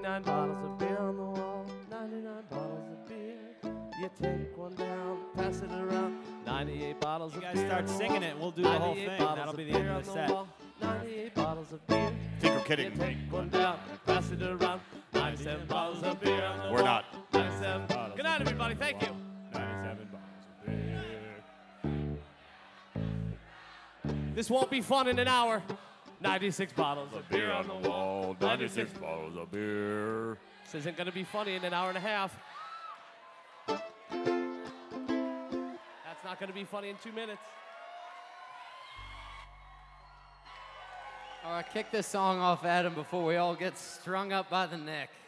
99 bottles of beer on the wall, 99 bottles of beer. You take one down, pass it around. 98 bottles of beer. You guys start singing it, we'll do the whole thing. That'll be the end of the set. 98 bottles of beer. I think we're kidding. You take one down, pass it around. 97 bottles of beer on the wall. We're not. 97 bottles. Good night, everybody. Thank you. 97 bottles of beer. This won't be fun in an hour. 96 bottles of beer on the wall. 96 bottles of beer. This isn't going to be funny in an hour and a half. That's not going to be funny in 2 minutes. All right, kick this song off, Adam, before we all get strung up by the neck.